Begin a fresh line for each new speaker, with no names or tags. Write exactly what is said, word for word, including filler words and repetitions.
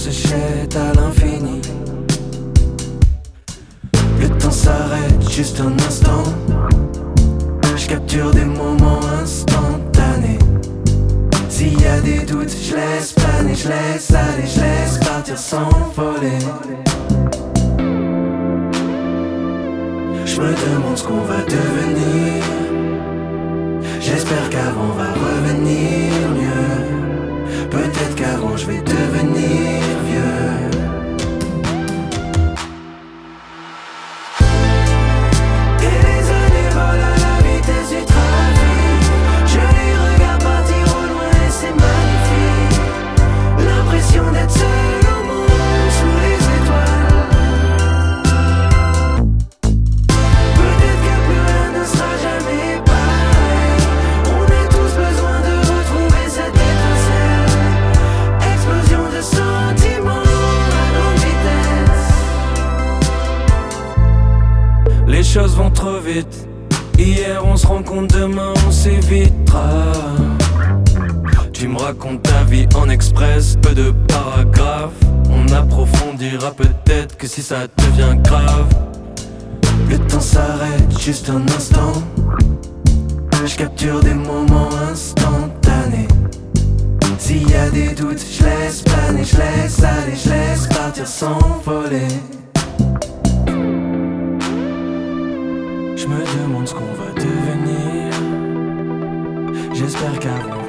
se jette à l'infini. Le temps s'arrête juste un instant. Je capture des moments instantanés. S'il y a des doutes, je laisse planer, je laisse aller, je laisse partir sans voler. Je me demande ce qu'on va devenir. J'espère qu'avant va revenir mieux. Peut-être qu'avant je vais devenir vieux. Les choses vont trop vite. Hier on se rencontre, demain on s'évitera. Tu me racontes ta vie en express, peu de paragraphes. On approfondira peut-être que si ça devient grave. Le temps s'arrête juste un instant. Je capture des moments instantanés. S'il y a des doutes, je laisse planer, je laisse aller, je laisse partir sans voler. Je me demande ce qu'on va devenir. J'espère qu'avant